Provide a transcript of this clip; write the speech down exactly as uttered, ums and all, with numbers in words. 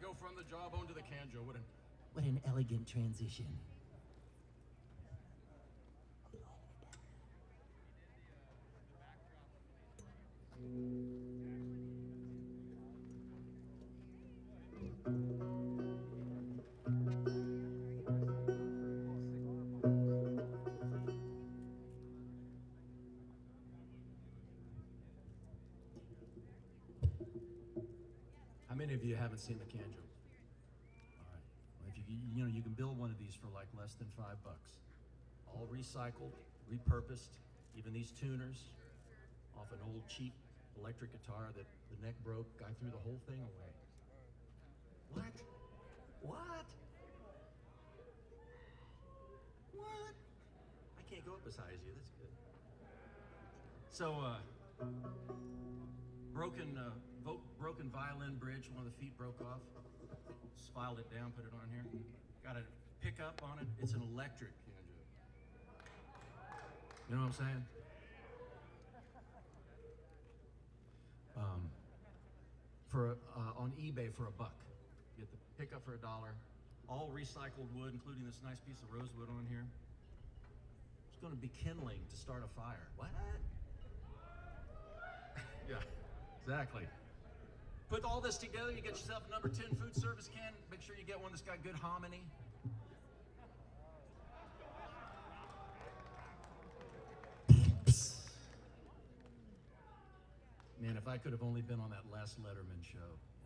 go from the jawbone to the canjo. What an What an elegant transition. How many of you haven't seen the canjo? All right. Well, if you you know you can build one of these for like less than five bucks. All recycled, repurposed. Even these tuners, off an old cheap electric guitar that the neck broke, guy threw the whole thing away. What? What? What? I can't go up as high as you. That's good. So, uh, broken, uh, vo- broken violin bridge. One of the feet broke off. Just filed it down, put it on here. Got a pickup on it. It's an electric banjo. You know what I'm saying? Um, for uh, on eBay for a buck. You get the pickup for a dollar. All recycled wood, including this nice piece of rosewood on here. It's going to be kindling to start a fire. What? Yeah, exactly. Put all this together, you get yourself a number ten food service can. Make sure you get one that's got good hominy. Man, if I could have only been on that last Letterman show.